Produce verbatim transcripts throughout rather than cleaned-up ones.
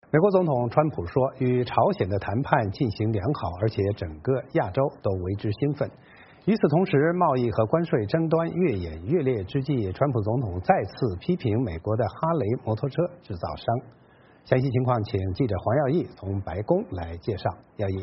美国总统川普说，与朝鲜的谈判进行良好，而且整个亚洲都为之兴奋。与此同时，贸易和关税争端越演越烈之际，川普总统再次批评美国的哈雷摩托车制造商。详细情况，请记者黄耀义从白宫来介绍。耀义。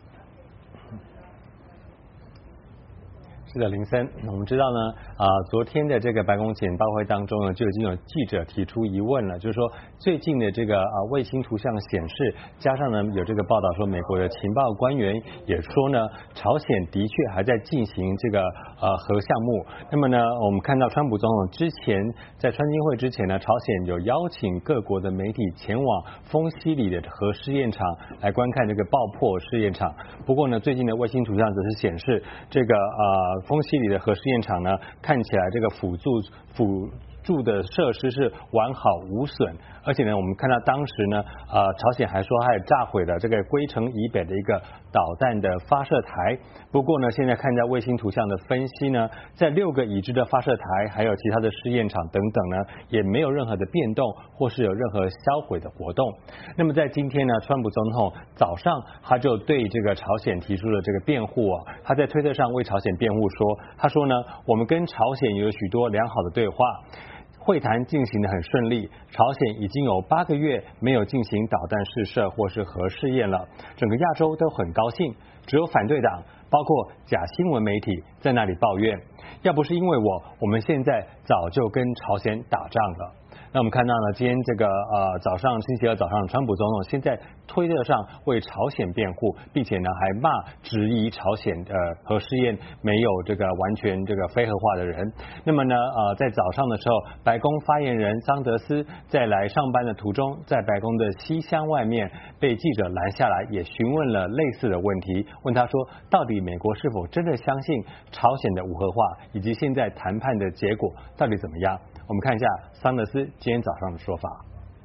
是的，林森，我们知道呢，啊、呃，昨天的这个白宫简报会当中呢，就已经有记者提出疑问了，就是说最近的这个啊、呃、卫星图像显示，加上呢有这个报道说，美国的情报官员也说呢，朝鲜的确还在进行这个呃核项目。那么呢，我们看到川普总统之前在川金会之前呢，朝鲜有邀请各国的媒体前往丰溪里的核试验场来观看这个爆破试验场。不过呢，最近的卫星图像则是显示这个呃。丰溪里的核试验场呢，看起来这个辅助辅助的设施是完好无损，而且呢，我们看到当时呢，呃，朝鲜还说还有炸毁了这个龟城以北的一个导弹的发射台。不过呢，现在看在卫星图像的分析呢，在六个已知的发射台，还有其他的试验场等等呢，也没有任何的变动，或是有任何销毁的活动。那么在今天呢，川普总统早上他就对这个朝鲜提出了这个辩护啊，他在推特上为朝鲜辩护说，他说呢，我们跟朝鲜有许多良好的对话。会谈进行得很顺利，朝鲜已经有八个月没有进行导弹试射或是核试验了，整个亚洲都很高兴，只有反对党，包括假新闻媒体在那里抱怨，要不是因为我，我们现在早就跟朝鲜打仗了。那我们看到呢，今天这个呃早上星期二早上，川普总统现在推特上为朝鲜辩护，并且呢还骂质疑朝鲜呃核试验没有这个完全这个非核化的人。那么呢呃在早上的时候，白宫发言人桑德斯在来上班的途中，在白宫的西厢外面被记者拦下来，也询问了类似的问题，问他说，到底美国是否真的相信朝鲜的无核化，以及现在谈判的结果到底怎么样？我们看一下桑德斯今天早上的说法。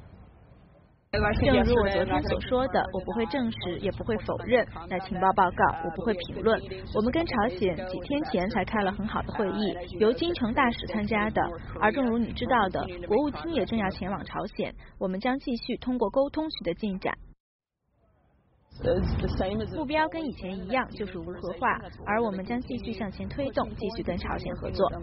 正如我昨天所说的，我不会证实，也不会否认。在情报报告，我不会评论。我们跟朝鲜几天前才开了很好的会议，由金城大使参加的。而正如你知道的，国务卿也正要前往朝鲜，我们将继续通过沟通取得进展。目标跟以前一样，就是无核化，而我们将继续向前推动，继续跟朝鲜合作。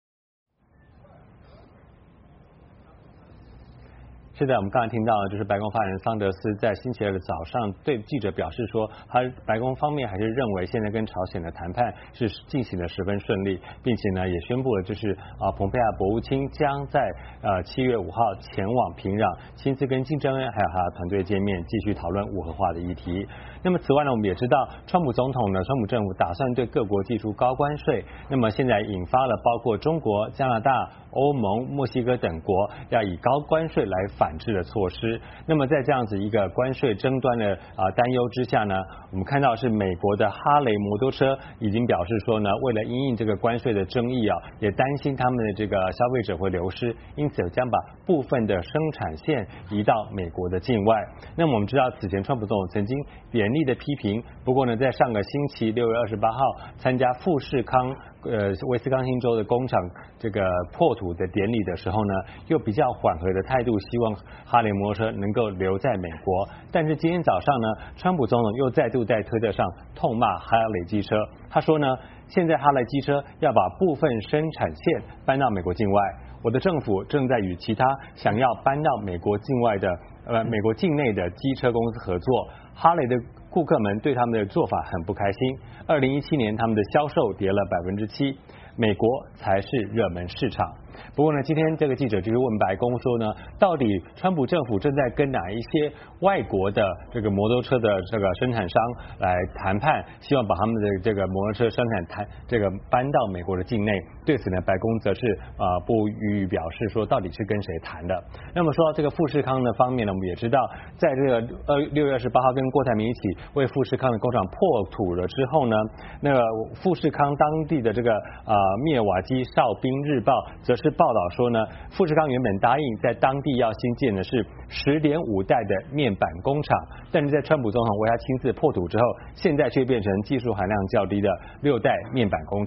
是的，我们刚才听到就是白宫发言人桑德斯在星期二的早上对记者表示说，他白宫方面还是认为现在跟朝鲜的谈判是进行的十分顺利，并且呢也宣布了就是啊蓬佩奥国务卿将在呃七月五号前往平壤，亲自跟金正恩还有他的团队见面，继续讨论无核化的议题。那么此外呢，我们也知道川普总统呢，川普政府打算对各国寄出高关税，那么现在引发了包括中国、加拿大、欧盟、墨西哥等国要以高关税来反制的措施。那么在这样子一个关税争端的啊担忧之下呢，我们看到是美国的哈雷摩托车已经表示说呢，为了因应这个关税的争议啊，也担心他们的这个消费者会流失，因此将把部分的生产线移到美国的境外。那么我们知道此前川普总统曾经严厉的批评，不过呢，在上个星期六月二十八号参加富士康呃威斯康星州的工厂这个破土的典礼的时候呢，又比较缓和的态度，希望哈雷摩托车能够留在美国。但是今天早上呢，川普总统又再度在推特上痛骂哈雷机车，他说呢，现在哈雷机车要把部分生产线搬到美国境外，我的政府正在与其他想要搬到美国境外的呃美国境内的机车公司合作。哈雷的顾客们对他们的做法很不开心。二零一七年他们的销售跌了百分之七，美国才是热门市场。不过呢，今天这个记者就是问白宫说呢，到底川普政府正在跟哪一些外国的这个摩托车的这个生产商来谈判，希望把他们的这个摩托车生产谈这个搬到美国的境内。对此呢，白宫则是呃不予表示说到底是跟谁谈的。那么说到这个富士康的方面呢，我们也知道，在这个呃六月二十八号跟郭台铭一起为富士康的工厂破土了之后呢，那个富士康当地的这个呃密尔瓦基哨兵日报则是报道说呢，富士康原本答应在当地要新建的是十点五代的面板工厂，但是在川普总统为他亲自破土之后，现在却变成技术含量较低的六代面板工厂。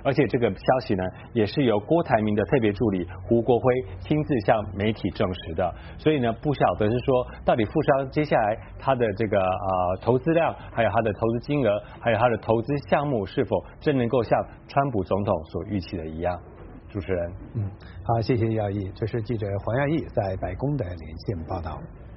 而且这个消息呢，也是由郭台铭的特别助理胡国辉亲自向媒体证实的。所以呢，不晓得是说到底富商接下来他的这个呃投资量，还有他的投资金额，还有他的投资项目是否真能够像川普总统所预期的一样。主持人， 嗯，好，谢谢耀毅，这是记者黄耀毅在白宫的连线报道。